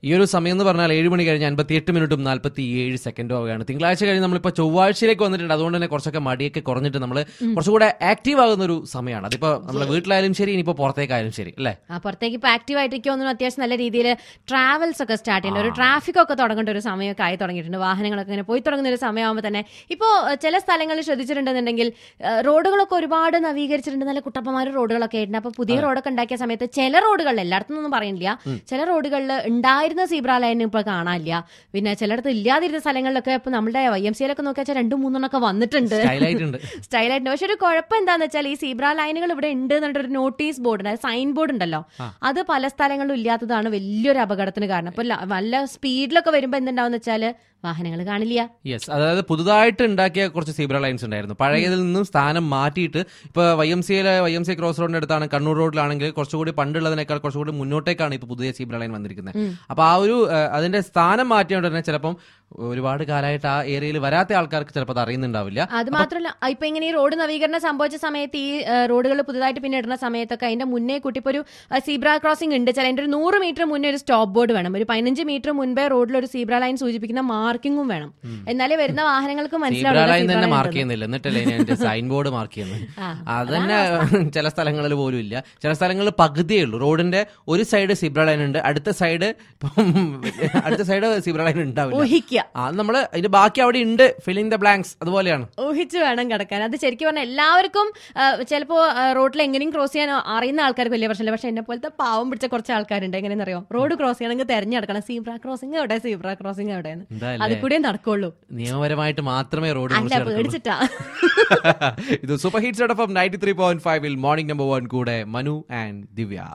ഈ ഒരു സമയം എന്ന് പറഞ്ഞാൽ 7 മണി കഴിഞ്ഞ് 58:47 ആവുകയാണ്. തിങ്കളാഴ്ച കഴിഞ്ഞ് നമ്മളിപ്പോൾ ചൊവ്വാഴ്ചയിലേക്ക് വന്നിട്ടുണ്ട്. അതുകൊണ്ട് തന്നെ കുറച്ചൊക്കെ മടിയൊക്കെ കുറഞ്ഞിട്ട് നമ്മൾ കുറച്ചുകൂടെ ആക്റ്റീവ് ആകുന്ന ഒരു സമയമാണ്. അതിപ്പോ നമ്മുടെ വീട്ടിലായാലും ശരി, ഇനിയിപ്പോ പുറത്തേക്കായാലും ശരി അല്ലേ. പുറത്തേക്ക് ഇപ്പോൾ ആക്റ്റീവ് ആയിട്ടൊന്നും അത്യാവശ്യം നല്ല രീതിയിൽ ട്രാവൽസ് ഒക്കെ സ്റ്റാർട്ട് ചെയ്യേണ്ട ഒരു ട്രാഫിക് ഒക്കെ തുടങ്ങേണ്ട ഒരു സമയമൊക്കെ ആയി തുടങ്ങിയിട്ടുണ്ട്. വാഹനങ്ങളൊക്കെ ഇങ്ങനെ പോയി തുടങ്ങുന്ന ഒരു സമയമാകുമ്പോൾ തന്നെ ഇപ്പോൾ ചില സ്ഥലങ്ങളിൽ ശ്രദ്ധിച്ചിട്ടുണ്ടെന്നുണ്ടെങ്കിൽ റോഡുകളൊക്കെ ഒരുപാട് നവീകരിച്ചിട്ടുണ്ട്. നല്ല കുട്ടപ്പന്മാർ റോഡുകളൊക്കെ ആയിട്ടുണ്ട്. അപ്പോൾ പുതിയ റോഡൊക്കെ ഉണ്ടാക്കിയ സമയത്ത് ചില റോഡുകളിൽ, എല്ലായിടത്തും പറയുന്നില്ല, ചില റോഡുകളിൽ ഉണ്ടായിരുന്ന സീബ്ര ലൈൻ ഇപ്പൊ കാണാനില്ല. പിന്നെ ചിലയിടത്ത് ഇല്ലാതിരുന്ന സ്ഥലങ്ങളിലൊക്കെ ഇപ്പൊ നമ്മുടെ YMCA നോക്കിയാൽ 2-3 വന്നിട്ടുണ്ട്, സ്റ്റൈലായിട്ടുണ്ട്. പക്ഷെ ഒരു കുഴപ്പം എന്താന്ന് വെച്ചാൽ ഈ സീബ്ര ലൈനുകൾ ഇവിടെ ഉണ്ട് എന്നൊരു നോട്ടീസ് ബോർഡ്, അതായത് സൈൻ ബോർഡ് ഉണ്ടല്ലോ, അത് പല സ്ഥലങ്ങളിലും ഇല്ലാത്തതാണ് വലിയൊരു അപകടത്തിന് കാരണം. അപ്പൊ നല്ല സ്പീഡിലൊക്കെ വരുമ്പോ എന്തുണ്ടാവും വെച്ചാൽ വാഹനങ്ങൾ കാണില്ല. യെസ്, അതായത് പുതുതായിട്ട് ഉണ്ടാക്കിയ കുറച്ച് സീബ്ര ലൈൻസ് ഉണ്ടായിരുന്നു. പഴയതിൽ നിന്നും സ്ഥാനം മാറ്റിയിട്ട് ഇപ്പൊ YMCA ക്രോസ് റോഡിന്റെ അടുത്താണ്, കണ്ണൂർ റോഡിലാണെങ്കിൽ കുറച്ചുകൂടി പണ്ടുള്ളതിനേക്കാൾ കുറച്ചുകൂടി മുന്നോട്ടേക്കാണ് ഇപ്പൊ പുതിയ സീബ്ര ലൈൻ വന്നിരിക്കുന്നത്. അപ്പൊ ആ ഒരു അതിന്റെ സ്ഥാനം മാറ്റിയോണ്ട് തന്നെ ചിലപ്പം ഒരുപാട് കാലമായിട്ട് ആ ഏരിയയിൽ വരാത്ത ആൾക്കാർക്ക് ചിലപ്പോൾ അത് അറിയുന്നുണ്ടാവില്ല. അത് മാത്രമല്ല, ഇപ്പൊ ഇങ്ങനെ ഈ റോഡ് നവീകരണം സംഭവിച്ച സമയത്ത് ഈ റോഡുകൾ പുതുതായിട്ട് പിന്നെ ഇടുന്ന സമയത്തൊക്കെ അതിന്റെ മുന്നേ കൂട്ടിപ്പോ ഒരു സീബ്ര ക്രോസിംഗ് ഉണ്ട്, ചില അതിന്റെ ഒരു 100 മീറ്റർ മുന്നേ ഒരു സ്റ്റോപ്പ് ബോർഡ് വേണം, ഒരു 15 മീറ്റർ മുൻപേ റോഡിൽ ഒരു സീബ്ര ലൈൻ സൂചിപ്പിക്കുന്ന മാർക്കിങ്ങും വേണം. എന്നാലേ വരുന്ന വാഹനങ്ങൾക്ക് മനസ്സിലാവില്ല സൈൻ ബോർഡ് മാർക്ക് ചെയ്യുന്നത്. അതന്നെ ചില സ്ഥലങ്ങളിൽ പോലും ഇല്ല. ചില സ്ഥലങ്ങളിൽ പകുതിയേ ഉള്ളൂ. റോഡിന്റെ ഒരു സൈഡ് സീബ്ര ലൈൻ ഉണ്ട്, അടുത്ത സൈഡ് സീബ്ര ലൈൻ ഉണ്ടാവില്ല. അത് നമ്മള് അതിന്റെ ബാക്കി അവിടെ ഉണ്ട്, ഫില്ലിംഗ് ദ ബ്ലാങ്ക്സ്, അതുപോലെയാണ്. ഊഹിച്ചു വേണം കിടക്കാൻ. അത് ശരിക്കും പറഞ്ഞാൽ എല്ലാവർക്കും ചിലപ്പോ റോഡിൽ എങ്ങനെയും ക്രോസ് ചെയ്യാൻ അറിയുന്ന ആൾക്കാർക്ക് വലിയ പ്രശ്നമില്ല. പക്ഷെ എന്നെ പോലത്തെ പാവം പിടിച്ച കുറച്ച് ആൾക്കാരുണ്ട്. എങ്ങനെയെന്ന് അറിയോ, റോഡ് ക്രോസ് ചെയ്യണമെങ്കിൽ തെരഞ്ഞെടുക്കണം സീബ്ര ക്രോസിംഗ് എവിടെ, സീബ്ര ക്രോസിംഗ് എവിടെയാണ്, അത് കൂടെ നടക്കുള്ളൂ. നിയമപരമായിട്ട് മാത്രമേ റോഡ് പേടിച്ചിട്ടാ. ഇത് സൂപ്പർ ഹിറ്റ്സ് 93.5 മോർണിംഗ് നമ്പർ 1 കൂടെ മനു ആൻഡ് ദിവ്യ.